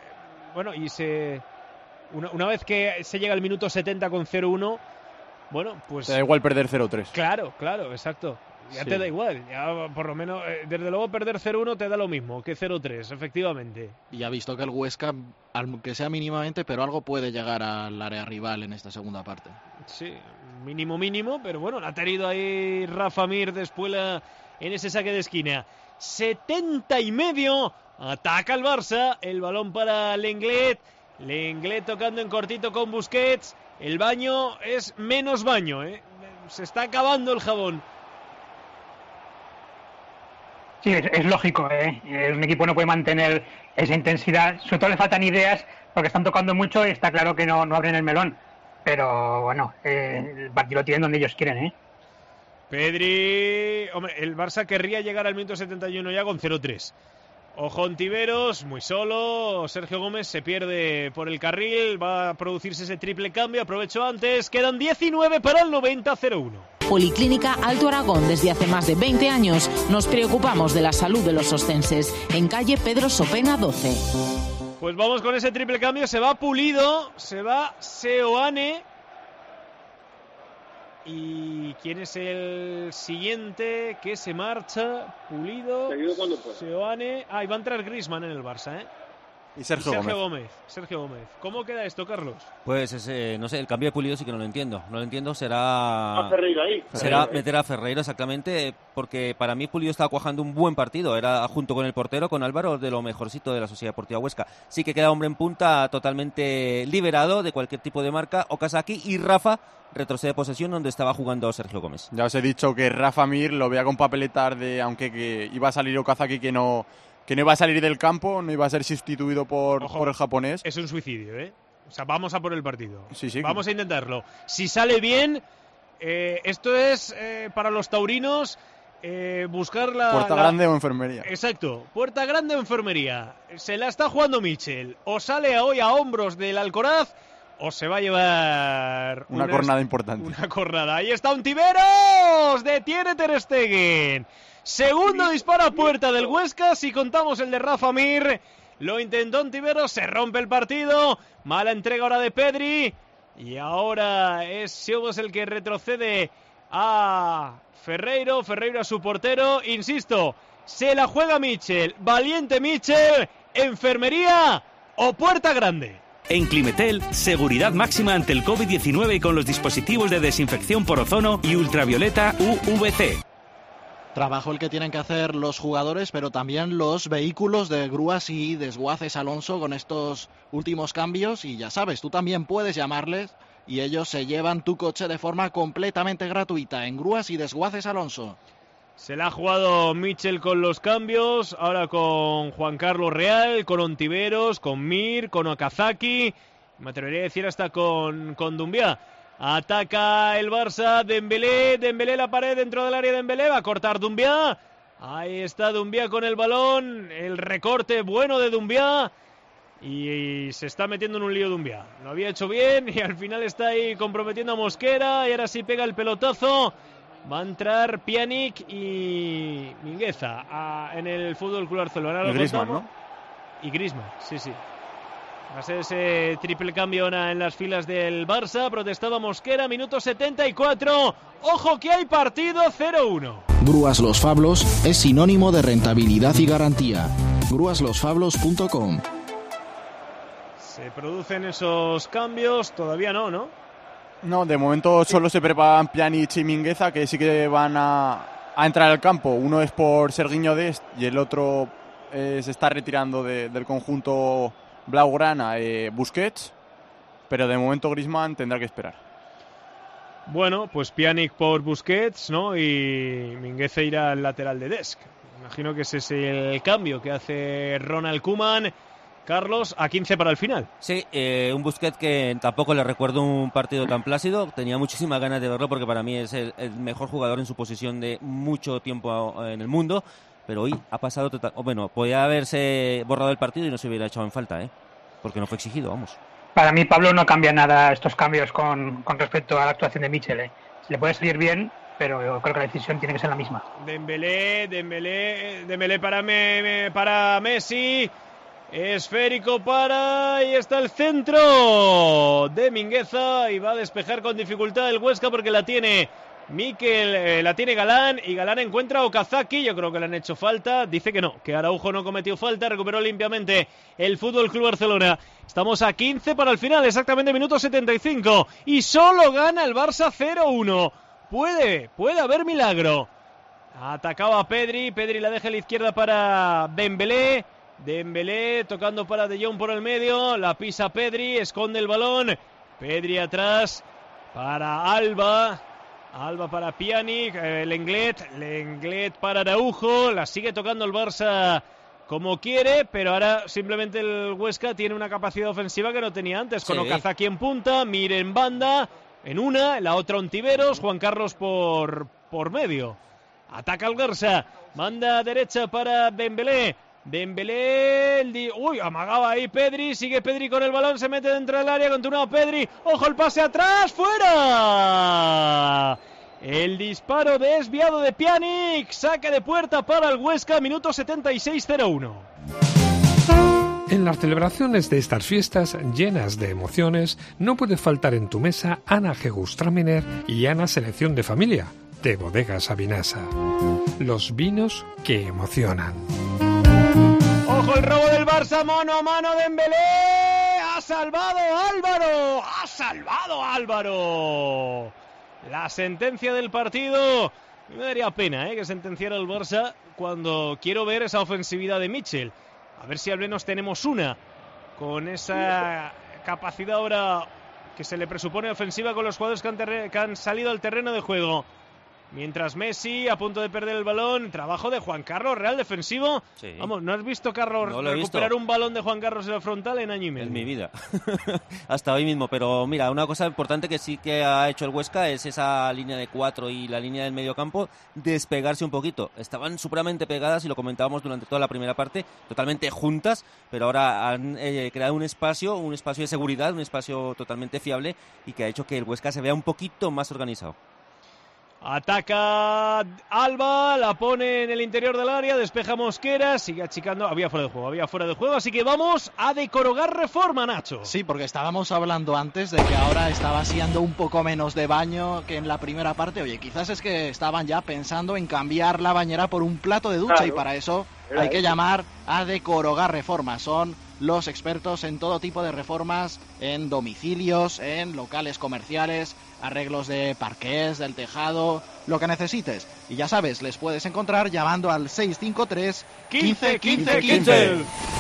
Una vez que se llega al minuto 70 con 0-1, bueno, pues... Te da igual perder 0-3. Claro, exacto. Ya sí. Te da igual, ya por lo menos, desde luego perder 0-1 te da lo mismo que 0-3, efectivamente. Y ha visto que el Huesca, aunque sea mínimamente, pero algo puede llegar al área rival en esta segunda parte. Sí, mínimo, pero bueno, la ha tenido ahí Rafa Mir después en ese saque de esquina. 70 y medio, ataca el Barça, el balón para Lenglet tocando en cortito con Busquets, el baño es menos baño, se está acabando el jabón. Sí, es lógico, un equipo no puede mantener esa intensidad, sobre todo le faltan ideas porque están tocando mucho y está claro que no abren el melón, pero bueno, el partido lo tienen donde ellos quieren, Pedri, hombre, el Barça querría llegar al minuto 71 ya con 0-3. Ojo Ontiveros, muy solo, Sergio Gómez se pierde por el carril, va a producirse ese triple cambio, aprovecho antes, quedan 19 para el 90-01. Policlínica Alto Aragón, desde hace más de 20 años nos preocupamos de la salud de los ostenses, en calle Pedro Sopena 12. Pues vamos con ese triple cambio, se va Pulido, se va Seoane. ¿Y quién es el siguiente que se marcha? Pulido, Seoane. Y va a entrar Griezmann en el Barça, Y Sergio Gómez. ¿Cómo queda esto, Carlos? Pues no sé, el cambio de Pulido sí que no lo entiendo. No lo entiendo, será... A Ferreiro ahí. Será meter a Ferreiro, exactamente, porque para mí Pulido estaba cuajando un buen partido. Era junto con el portero, con Álvaro, de lo mejorcito de la Sociedad Deportiva Huesca. Sí que queda hombre en punta totalmente liberado de cualquier tipo de marca. Okazaki y Rafa retrocede posesión donde estaba jugando Sergio Gómez. Ya os he dicho que Rafa Mir lo veía con papeletas de, aunque que iba a salir Okazaki, que no iba a salir del campo, no iba a ser sustituido por el japonés. Es un suicidio, O sea, vamos a por el partido. Sí. Vamos a intentarlo. Si sale bien, esto es para los taurinos buscar la... Puerta grande o enfermería. Exacto, puerta grande o enfermería. Se la está jugando Mitchell. O sale hoy a hombros del Alcoraz o se va a llevar... Una cornada importante. Una cornada. Ahí está Ontiveros. Detiene Ter Stegen. Segundo disparo a puerta del Huesca, si contamos el de Rafa Mir. Lo intentó Ontiveros, se rompe el partido. Mala entrega ahora de Pedri. Y ahora es Siobos el que retrocede a Ferreiro. Ferreiro a su portero. Insisto, se la juega Mitchell. Valiente Mitchell. Enfermería o puerta grande. En Climetel, seguridad máxima ante el COVID-19 con los dispositivos de desinfección por ozono y ultravioleta UVC. Trabajo el que tienen que hacer los jugadores, pero también los vehículos de grúas y desguaces Alonso con estos últimos cambios. Y ya sabes, tú también puedes llamarles y ellos se llevan tu coche de forma completamente gratuita en grúas y desguaces Alonso. Se la ha jugado Mitchell con los cambios, ahora con Juan Carlos Real, con Ontiveros, con Mir, con Okazaki, me atrevería a decir hasta con Doumbia. Ataca el Barça, Dembélé la pared dentro del área de Dembélé, va a cortar Doumbia. Ahí está Doumbia con el balón, el recorte bueno de Doumbia y se está metiendo en un lío Doumbia. Lo había hecho bien y al final está ahí comprometiendo a Mosquera y ahora sí pega el pelotazo. Va a entrar Pjanic y Mingueza en el Fútbol Club Barcelona. Y Griezmann, ¿no? Y Griezmann, sí. Va a ser ese triple cambio en las filas del Barça. Protestaba Mosquera, minuto 74. ¡Ojo que hay partido! 0-1. Grúas Los Fablos es sinónimo de rentabilidad y garantía. grúaslosfablos.com. Se producen esos cambios. Todavía no. No, de momento solo se preparan Pjanic y Mingueza, que sí que van a entrar al campo. Uno es por Sergiño Dest y el otro se está retirando del conjunto blaugrana, Busquets, pero de momento Griezmann tendrá que esperar. Bueno, pues Pjanic por Busquets, ¿no? Y Mingueza irá al lateral de Dest. Imagino que ese es el cambio que hace Ronald Koeman. Carlos, a 15 para el final. Sí, un Busquets que tampoco le recuerdo un partido tan plácido. Tenía muchísimas ganas de verlo porque para mí es el mejor jugador en su posición de mucho tiempo en el mundo. pero hoy ha pasado bueno, podía haberse borrado el partido y no se hubiera echado en falta, porque no fue exigido, vamos. Para mí, Pablo, no cambia nada estos cambios con respecto a la actuación de Mitchell. Le puede salir bien, pero yo creo que la decisión tiene que ser la misma. Dembélé para Messi. Esférico para... Ahí está el centro de Mingueza y va a despejar con dificultad el Huesca porque la tiene la tiene Galán y Galán encuentra a Okazaki. Yo creo que le han hecho falta. Dice que no, que Araujo no cometió falta. Recuperó limpiamente el Fútbol Club Barcelona. Estamos a 15 para el final, exactamente minuto 75. Y solo gana el Barça 0-1. Puede haber milagro. Atacaba Pedri la deja a la izquierda para Dembélé tocando para De Jong por el medio, la pisa Pedri, esconde el balón, Pedri atrás para Alba para Pjanic, Lenglet para Araujo, la sigue tocando el Barça como quiere, pero ahora simplemente el Huesca tiene una capacidad ofensiva que no tenía antes, con Okazaki en punta, Mir en banda, en una, en la otra Ontiveros, Juan Carlos por medio. Ataca el Barça, manda derecha para Dembélé, amagaba ahí Pedri, sigue Pedri con el balón, se mete dentro del área, continúa Pedri, ojo el pase atrás, fuera. El disparo desviado de Pjanic, saque de puerta para el Huesca, minuto 76-0-1. En las celebraciones de estas fiestas llenas de emociones, no puede faltar en tu mesa Ana Gegustraminer y Ana Selección de Familia, de Bodegas Avinasa. Los vinos que emocionan. Ojo el robo del Barça, mano a mano Dembélé. Ha salvado Álvaro. La sentencia del partido. Me daría pena que sentenciara el Barça cuando quiero ver esa ofensividad de Mitchell. A ver si al menos tenemos una con esa capacidad ahora que se le presupone ofensiva con los jugadores que han salido al terreno de juego. Mientras Messi a punto de perder el balón, trabajo de Juan Carlos, real defensivo. Sí. Vamos, ¿no has visto, Carlos, recuperar un balón de Juan Carlos en la frontal en año y medio? En mi vida. Hasta hoy mismo. Pero mira, una cosa importante que sí que ha hecho el Huesca es esa línea de 4 y la línea del mediocampo, despegarse un poquito. Estaban supremamente pegadas y lo comentábamos durante toda la primera parte, totalmente juntas, pero ahora han creado un espacio de seguridad, un espacio totalmente fiable y que ha hecho que el Huesca se vea un poquito más organizado. Ataca Alba, la pone en el interior del área, despeja Mosquera, sigue achicando, había fuera de juego, así que vamos a decorogar reforma, Nacho. Sí, porque estábamos hablando antes de que ahora estaba siendo un poco menos de baño que en la primera parte. Oye, quizás es que estaban ya pensando en cambiar la bañera por un plato de ducha, claro. Y para eso hay que llamar a Decorogar Reforma. Son los expertos en todo tipo de reformas, en domicilios, en locales comerciales, arreglos de parqués, del tejado, lo que necesites. Y ya sabes, les puedes encontrar llamando al 653 15 15 15.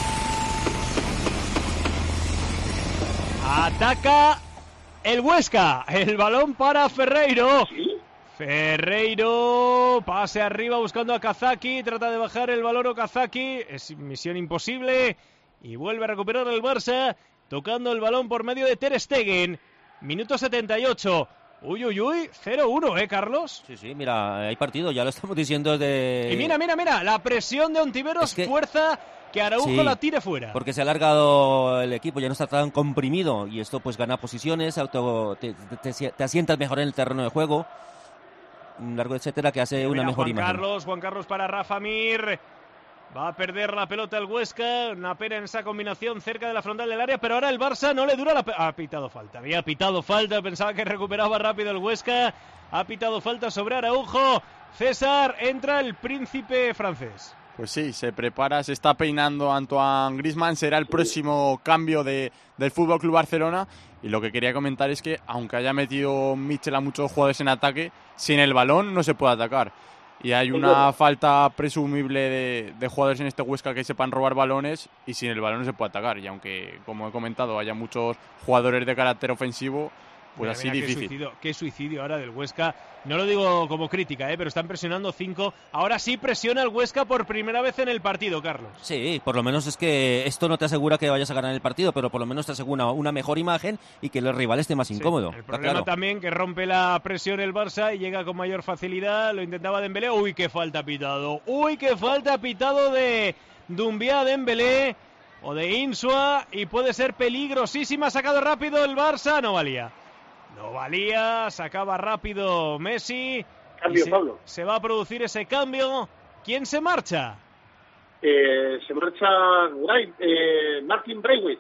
Ataca el Huesca, el balón para Ferreiro. Ferreiro, pase arriba buscando a Okazaki, trata de bajar el balón Okazaki, es misión imposible. Y vuelve a recuperar el Barça, tocando el balón por medio de Ter Stegen. Minuto 78. Uy, 0-1, Carlos. Sí, mira, hay partido, ya lo estamos diciendo desde... Y mira, la presión de Ontiveros fuerza que Araujo la tire fuera. Porque se ha alargado el equipo, ya no está tan comprimido, y esto pues gana posiciones, te asientas mejor en el terreno de juego, un largo etcétera que hace una mejor imagen. Juan Carlos para Rafa Mir. Va a perder la pelota el Huesca, una pena en esa combinación cerca de la frontal del área, pero ahora el Barça no le dura ha pitado falta, había pitado falta, pensaba que recuperaba rápido el Huesca, ha pitado falta sobre Araujo. César, entra el príncipe francés. Pues sí, se prepara, se está peinando Antoine Griezmann, será el próximo cambio del Fútbol Club Barcelona. Y lo que quería comentar es que, aunque haya metido Mitchell a muchos jugadores en ataque, sin el balón no se puede atacar. Y hay una falta presumible de jugadores en este Huesca que sepan robar balones, y sin el balón no se puede atacar. Y aunque, como he comentado, haya muchos jugadores de carácter ofensivo, Pues así difícil. Qué suicidio ahora del Huesca. No lo digo como crítica, pero están presionando 5. Ahora sí presiona el Huesca por primera vez en el partido, Carlos. Sí, por lo menos es que esto no te asegura que vayas a ganar el partido, pero por lo menos te asegura una mejor imagen y que el rival esté más incómodo. El problema también que rompe la presión el Barça y llega con mayor facilidad. Lo intentaba Dembélé. Uy, qué falta pitado. Uy, qué falta pitado de Doumbia a Dembélé o de Insua y puede ser peligrosísima. Ha sacado rápido el Barça. No valía, sacaba rápido Messi. Cambio, Pablo. Se va a producir ese cambio. ¿Quién se marcha? Se marcha Martin Braithwaite.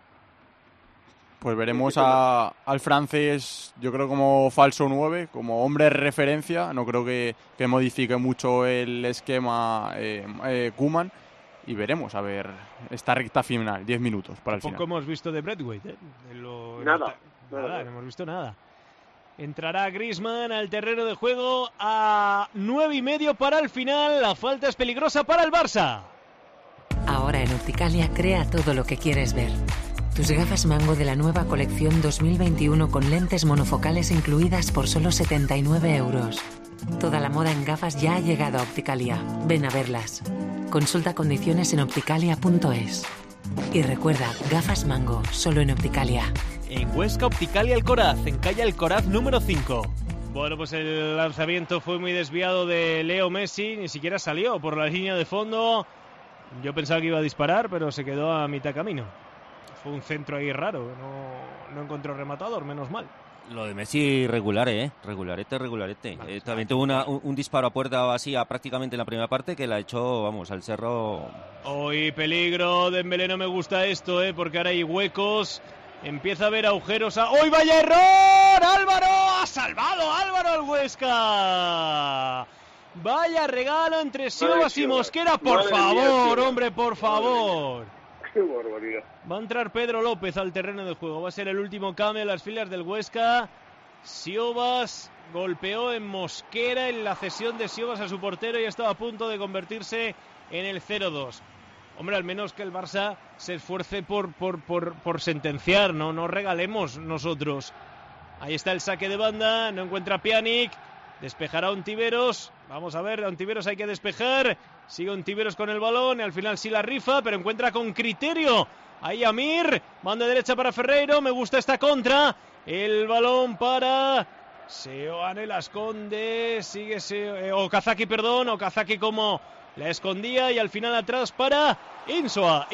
Pues veremos al francés, yo creo como falso 9, como hombre de referencia. No creo que modifique mucho el esquema Koeman. Y veremos, a ver, esta recta final, 10 minutos para el final. Poco hemos visto de Braithwaite, Nada, no hemos visto nada. Entrará Griezmann al terreno de juego a 9:30 para el final. La falta es peligrosa para el Barça. Ahora en Opticalia crea todo lo que quieres ver. Tus gafas Mango de la nueva colección 2021 con lentes monofocales incluidas por solo 79 €. Toda la moda en gafas ya ha llegado a Opticalia. Ven a verlas. Consulta condiciones en opticalia.es. Y recuerda, gafas Mango, solo en Opticalia. En Huesca, Opticalia Alcoraz, en calle Alcoraz número 5. Bueno, pues el lanzamiento fue muy desviado de Leo Messi, ni siquiera salió por la línea de fondo. Yo pensaba que iba a disparar, pero se quedó a mitad camino. Fue un centro ahí raro, no encontró rematador, menos mal. Lo de Messi regularete. También tuvo un disparo a puerta vacía prácticamente en la primera parte que la echó, al cerro. Hoy peligro, Dembélé, no me gusta esto, porque ahora hay huecos. Empieza a haber agujeros. ¡Hoy vaya error! ¡Álvaro! ¡Ha salvado Álvaro al Huesca! Vaya regalo entre Siobas y Mosquera. Por favor, hombre, por favor. Qué barbaridad. Va a entrar Pedro López al terreno de juego. Va a ser el último cambio en las filas del Huesca. Siobas golpeó en Mosquera en la cesión de Siobas a su portero y estaba a punto de convertirse en el 0-2. Hombre, al menos que el Barça se esfuerce por sentenciar, no regalemos nosotros. Ahí está el saque de banda, no encuentra Pjanic, despejará Ontiveros. Vamos a ver, Ontiveros hay que despejar. Sigue Ontiveros con el balón, y al final sí la rifa, pero encuentra con criterio. Ahí Amir, banda derecha para Ferreiro, me gusta esta contra. El balón para Seoane, la esconde, sigue Okazaki como la escondía, y al final atrás para Insua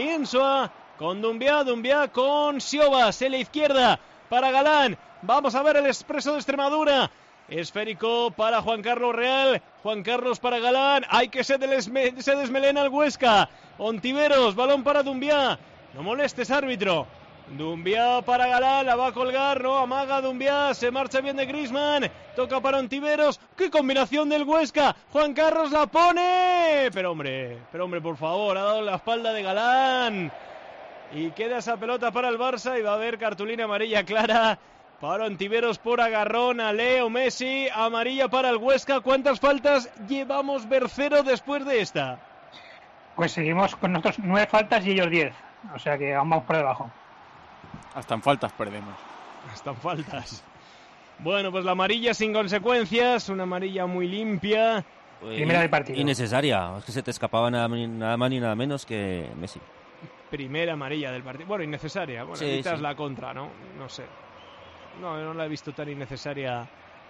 con Doumbia con Siobas en la izquierda para Galán. Vamos a ver el Expreso de Extremadura. Esférico para Juan Carlos Real. Juan Carlos para Galán. Hay que se desmelena el Huesca. Ontiveros, balón para Doumbia. No molestes, árbitro. Doumbia para Galán, la va a colgar, no, amaga Doumbia, se marcha bien de Griezmann, toca para Ontiveros, ¡qué combinación del Huesca! Juan Carlos la pone, pero hombre, por favor, ha dado la espalda de Galán, y queda esa pelota para el Barça, y va a haber cartulina amarilla clara para Ontiveros por agarrón a Leo Messi, amarilla para el Huesca. ¿Cuántas faltas llevamos, Bercero, después de esta? Pues seguimos con nosotros 9 faltas y ellos 10, o sea que vamos por debajo. Hasta en faltas perdemos. Hasta en faltas. Bueno, pues la amarilla sin consecuencias, una amarilla muy limpia. Primera del partido. Innecesaria, es que se te escapaba nada más ni nada menos que Messi. Primera amarilla del partido. Bueno, innecesaria. Bueno, evitas la contra, ¿no? No sé. No la he visto tan innecesaria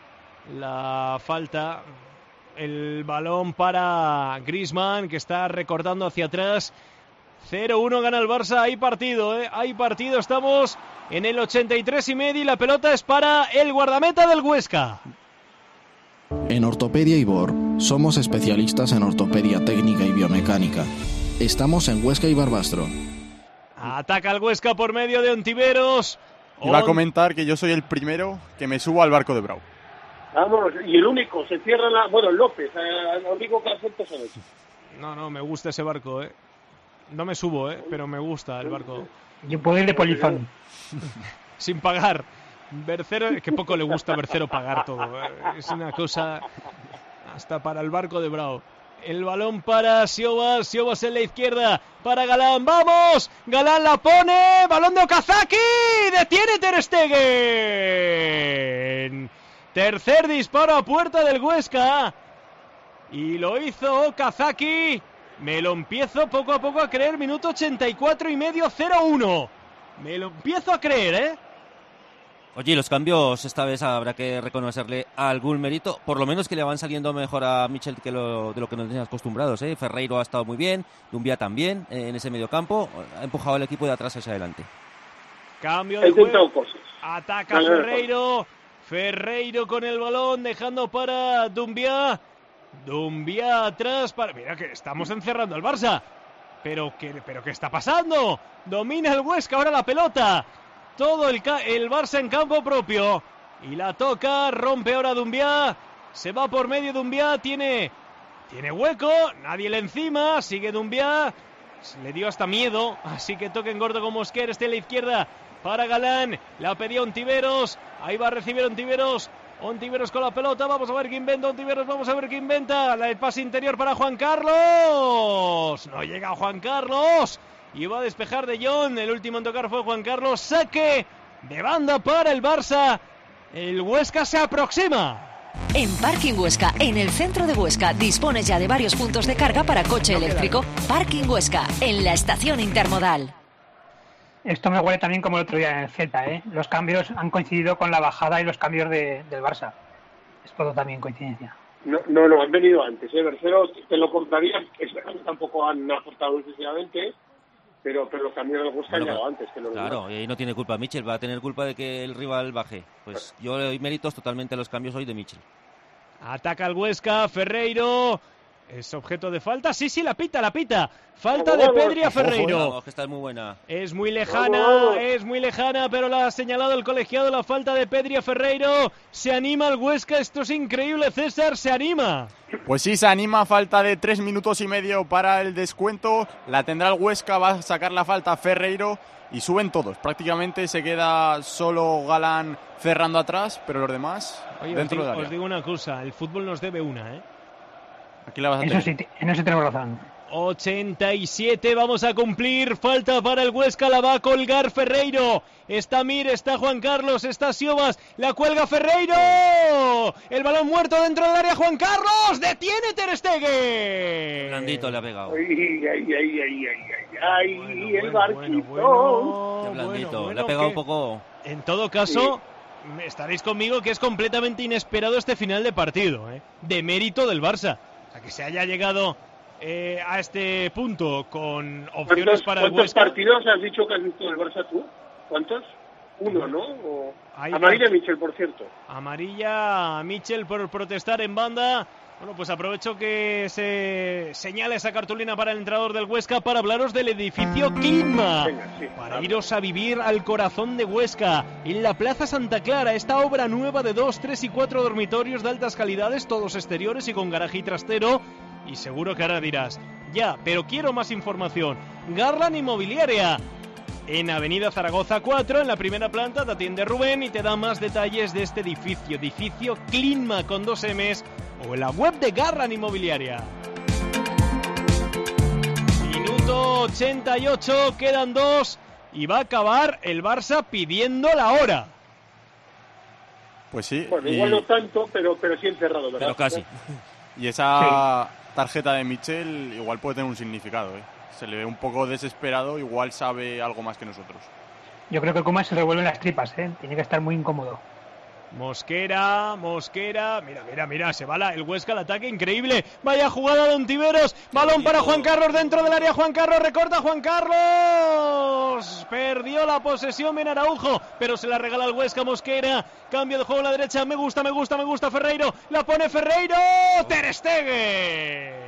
la falta. El balón para Griezmann, que está recortando hacia atrás. 0-1 gana el Barça, hay partido, estamos en el 83,5 y la pelota es para el guardameta del Huesca. En Ortopedia Ibor somos especialistas en ortopedia técnica y biomecánica. Estamos en Huesca y Barbastro. Ataca el Huesca por medio de Ontiveros. Iba a comentar que yo soy el primero que me subo al barco de Brau. Vamos, y el único, se cierra López, el único que acepta son ellos. No, me gusta ese barco, No me subo, pero me gusta el barco. Yo puedo ir de polizón. Sin pagar. Bercero, que poco le gusta a Bercero pagar todo. Es una cosa hasta para el barco de Bravo. El balón para Siobas en la izquierda, para Galán, ¡vamos! Galán la pone, balón de Okazaki, detiene Ter Stegen. Tercer disparo a puerta del Huesca, y lo hizo Okazaki. Me lo empiezo poco a poco a creer, minuto 84 y medio, 0-1. Me lo empiezo a creer, ¿eh? Oye, los cambios esta vez habrá que reconocerle algún mérito, por lo menos que le van saliendo mejor a Michel de lo que nos teníamos acostumbrados, ¿eh? Ferreiro ha estado muy bien, Dumbia también, en ese mediocampo, ha empujado al equipo de atrás hacia adelante. Cambio de juego, ataca Ferreiro, Ferreiro con el balón, dejando para Dumbia atrás, mira que estamos encerrando al Barça, pero ¿qué está pasando? Domina el Huesca ahora la pelota. Todo el Barça en campo propio. Y la toca, rompe ahora Dumbia. Se va por medio Dumbia, tiene hueco, nadie le encima, sigue Dumbia. Le dio hasta miedo, así que toca en corto con Mosquera, está en la izquierda para Galán. La pedía Ontiveros, ahí va a recibir Ontiveros con la pelota, vamos a ver qué inventa Ontiveros, vamos a ver qué inventa. El pase interior para Juan Carlos. No llega Juan Carlos. Y va a despejar De Jong. El último en tocar fue Juan Carlos. Saque de banda para el Barça. El Huesca se aproxima. En Parking Huesca, en el centro de Huesca, dispones ya de varios puntos de carga para coche eléctrico. Parking Huesca, en la estación intermodal. Esto me huele también como el otro día en el Celta, ¿eh? Los cambios han coincidido con la bajada y los cambios del Barça. Es todo también coincidencia. No, han venido antes, ¿eh? Bercero, te lo compraría, es verdad que tampoco han aportado excesivamente, pero los cambios del Huesca han llegado antes que los demás. Claro, y no tiene culpa Michel, va a tener culpa de que el rival baje. Pues yo le doy méritos totalmente a los cambios hoy de Michel. Ataca el Huesca, Ferreiro. ¿Es objeto de falta? Sí, la pita. Falta de Pedri a Ferreiro. Vamos, que esta es muy buena. Es muy lejana, pero la ha señalado el colegiado, la falta de Pedri a Ferreiro. Se anima el Huesca, esto es increíble, César, se anima. Pues sí, se anima, falta de 3 minutos y medio para el descuento. La tendrá el Huesca, va a sacar la falta Ferreiro y suben todos. Prácticamente se queda solo Galán cerrando atrás, pero los demás dentro del área. Os digo una cosa, el fútbol nos debe una, ¿eh? Aquí la vas a tener. Eso sí, en eso tenemos razón. 87, vamos a cumplir, falta para el Huesca, la va a colgar Ferreiro. Está Mir, está Juan Carlos, está Siobas, la cuelga Ferreiro. El balón muerto dentro del área, Juan Carlos, detiene Ter Stegen. Blandito le ha pegado. Ay, el barquito. Blandito, le ha pegado un poco. En todo caso, estaréis conmigo que es completamente inesperado este final de partido, ¿eh? De mérito del Barça. O sea, que se haya llegado a este punto con opciones para el Huesca. ¿Cuántos partidos has dicho que has visto del Barça tú? ¿Cuántos? Uno, ¿no? Amarilla a Michel, por cierto. Amarilla a Michel por protestar en banda. Bueno, pues aprovecho que se señale esa cartulina para el entrenador del Huesca para hablaros del edificio Clima. Para iros a vivir al corazón de Huesca, en la Plaza Santa Clara, esta obra nueva de 2, 3 y 4 dormitorios de altas calidades, todos exteriores y con garaje y trastero. Y seguro que ahora dirás, ya, pero quiero más información. Garland Inmobiliaria. En Avenida Zaragoza 4, en la primera planta, te atiende Rubén y te da más detalles de este edificio Clima con 2 M's, o en la web de Garland Inmobiliaria. Minuto 88, quedan 2 y va a acabar el Barça pidiendo la hora. Pues sí. Bueno, igual no tanto, pero sí encerrado, ¿verdad? Pero casi. Y esa tarjeta de Michel igual puede tener un significado, ¿eh? Se le ve un poco desesperado, igual sabe algo más que nosotros. Yo creo que Koeman se revuelven las tripas, ¿eh? Tiene que estar muy incómodo. Mosquera, mira, se va el Huesca al ataque, increíble, vaya jugada de Ontiveros, balón para Juan Carlos dentro del área, Juan Carlos, recorta Juan Carlos, perdió la posesión Ben Araujo, pero se la regala al Huesca, Mosquera, cambio de juego a la derecha, me gusta, Ferreiro, la pone Ferreiro, Ter Stegen.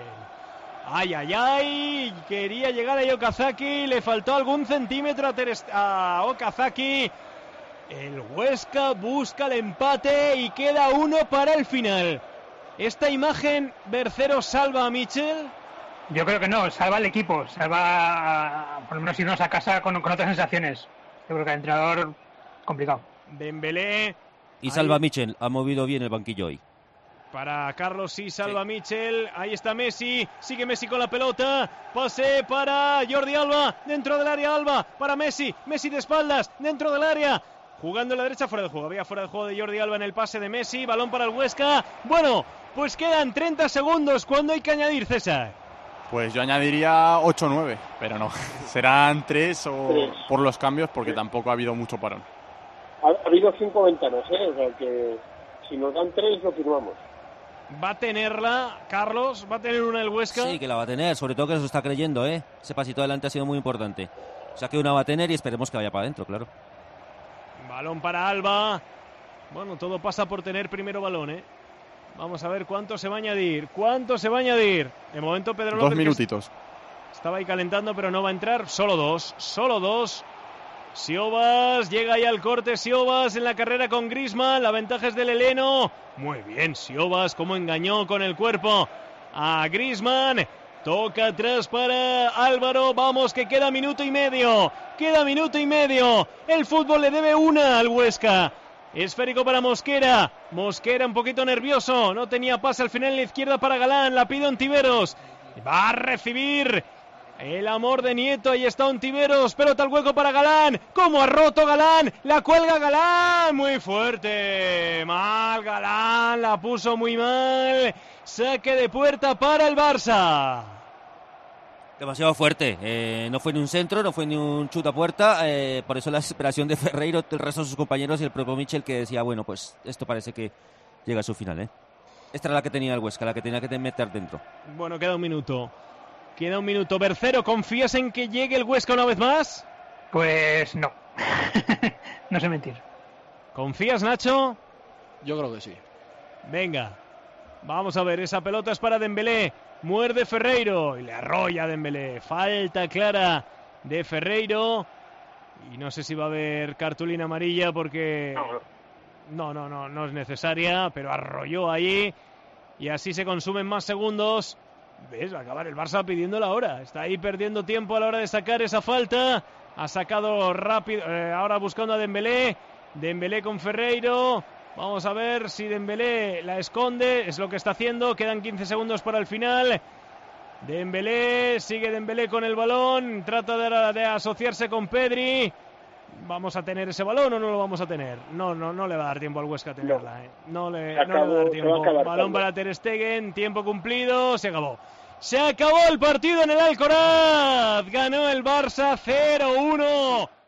Ay, quería llegar a Okazaki, le faltó algún centímetro a Okazaki. El Huesca busca el empate y queda 1 para el final. ¿Esta imagen, Bercero, salva a Michel? Yo creo que no, salva al equipo, salva por lo menos irnos a casa con otras sensaciones. Yo creo que el entrenador complicado. Dembélé. Y salva a Michel, ha movido bien el banquillo hoy. Para Carlos y salva Michel. Ahí está Messi. Sigue Messi con la pelota. Pase para Jordi Alba. Dentro del área Alba. Para Messi. Messi de espaldas. Dentro del área. Jugando en la derecha, fuera del juego. Había fuera del juego de Jordi Alba en el pase de Messi. Balón para el Huesca. Bueno, pues quedan 30 segundos. ¿Cuándo hay que añadir, César? Pues yo añadiría 8 o 9. Pero no. Serán 3 por los cambios porque tampoco ha habido mucho parón. Ha habido 5 ventanas, O sea que si nos dan 3 lo firmamos. Va a tenerla, Carlos, va a tener una el Huesca. Sí, que la va a tener, sobre todo que se lo está creyendo, Ese pasito adelante ha sido muy importante. O sea que una va a tener y esperemos que vaya para adentro, claro. Balón para Alba. Bueno, todo pasa por tener primero balón, Vamos a ver cuánto se va a añadir. De momento Pedro López. 2 minutitos. Estaba ahí calentando, pero no va a entrar. Solo dos. Siobas, llega ya al corte Siobas en la carrera con Griezmann, la ventaja es del heleno. Muy bien Siobas, cómo engañó con el cuerpo a Griezmann. Toca atrás para Álvaro, vamos que queda minuto y medio. El fútbol le debe una al Huesca. Esférico para Mosquera un poquito nervioso, no tenía pase al final en la izquierda para Galán, la pide Ontiveros. Va a recibir el amor de Nieto, ahí está Ontiveros, pelota al hueco para Galán. ¿Cómo ha roto Galán? La cuelga Galán, muy fuerte. Mal Galán, la puso muy mal. Saque de puerta para el Barça. Demasiado fuerte, no fue ni un centro, no fue ni un chute a puerta, por eso la desesperación de Ferreiro, el resto de sus compañeros y el propio Michel que decía, bueno, pues esto parece que llega a su final, Esta era la que tenía el Huesca, la que tenía que meter dentro. Bueno, queda un minuto. Bercero, ¿confías en que llegue el Huesca una vez más? Pues no. No sé mentir. ¿Confías, Nacho? Yo creo que sí. Venga, vamos a ver, esa pelota es para Dembélé. Muerde Ferreiro y le arrolla a Dembélé. Falta clara de Ferreiro. Y no sé si va a haber cartulina amarilla porque... No es necesaria, pero arrolló ahí. Y así se consumen más segundos. ¿Ves? Va a acabar el Barça pidiendo la hora. Está ahí perdiendo tiempo a la hora de sacar esa falta. Ha sacado rápido, ahora buscando a Dembélé. Dembélé con Ferreiro. Vamos a ver si Dembélé la esconde. Es lo que está haciendo. Quedan 15 segundos para el final. Dembélé, sigue Dembélé con el balón. Trata de asociarse con Pedri. ¿Vamos a tener ese balón o no lo vamos a tener? No le va a dar tiempo al Huesca a tenerla. No le va a dar tiempo. Balón para Ter Stegen, tiempo cumplido, se acabó. Se acabó el partido en el Alcoraz. Ganó el Barça 0-1.